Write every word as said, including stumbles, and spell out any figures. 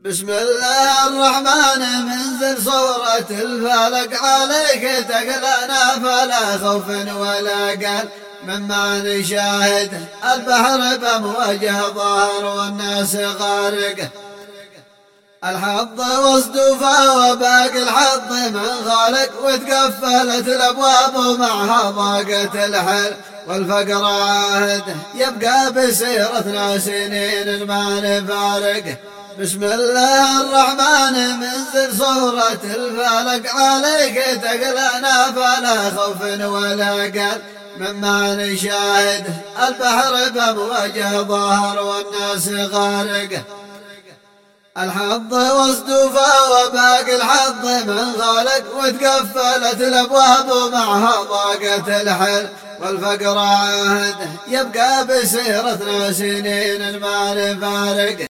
بسم الله الرحمن منزل صورة الفلق عليك تقلنا فلا خوف ولا قل مما نشاهد البحر بمواجه ظاهر والناس غارقه الحظ واصطفى وباقي الحظ من خالق وتقفلت الابواب ومعها ضاقت الحل والفقر عاهده يبقى بسيرتنا سنين ما نفارقه. بسم الله الرحمن منزل صورة الفلق عليك تقلنا فلا خوف ولا قل مما نشاهد البحر بمواجه ظاهر والناس غارقه الحظ واصطفى وباقي الحظ من خالق وتقفلت الابواب ومعها ضاقت الحل والفقر عاهده يبقى بسيرتنا سنين ما نفارقه.